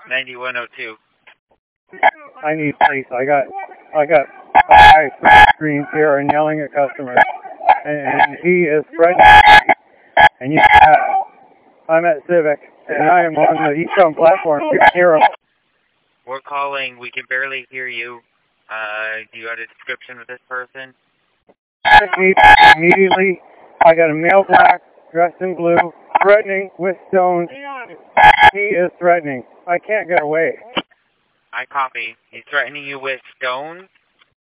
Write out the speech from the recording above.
9102. I need police. I got five screens here and yelling at customers, and he is threatening. And you, I'm at Civic, and I am on the eastbound platform. You can hear him. We're calling. We can barely hear you. Do you have a description of this person? Immediately, I got a male black, dressed in blue, threatening with stones. He is threatening. I can't get away. I copy. He's threatening you with stones?